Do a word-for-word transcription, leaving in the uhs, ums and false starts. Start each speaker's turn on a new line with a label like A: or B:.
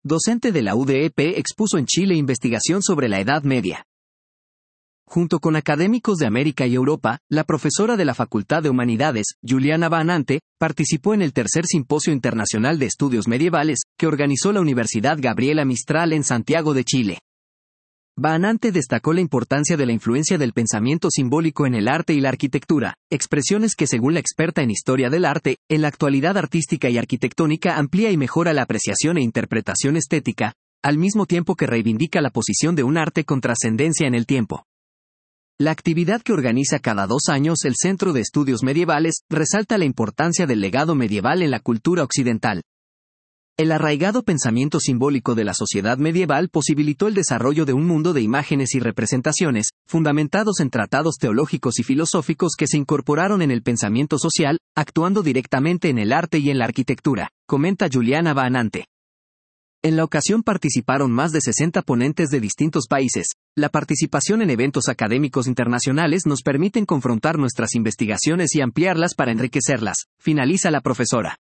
A: docente de la U D E P, expuso en Chile investigación sobre la Edad Media. Junto con académicos de América y Europa, la profesora de la Facultad de Humanidades, Juliana Baanante, participó en el tercer Simposio Internacional de Estudios Medievales, que organizó la Universidad Gabriela Mistral en Santiago de Chile. Baanante destacó la importancia de la influencia del pensamiento simbólico en el arte y la arquitectura, expresiones que, según la experta en historia del arte, en la actualidad artística y arquitectónica amplía y mejora la apreciación e interpretación estética, al mismo tiempo que reivindica la posición de un arte con trascendencia en el tiempo. La actividad que organiza cada dos años el Centro de Estudios Medievales resalta la importancia del legado medieval en la cultura occidental. El arraigado pensamiento simbólico de la sociedad medieval posibilitó el desarrollo de un mundo de imágenes y representaciones, fundamentados en tratados teológicos y filosóficos que se incorporaron en el pensamiento social, actuando directamente en el arte y en la arquitectura, comenta Juliana Baanante. En la ocasión participaron más de sesenta ponentes de distintos países. La participación en eventos académicos internacionales nos permiten confrontar nuestras investigaciones y ampliarlas para enriquecerlas, finaliza la profesora.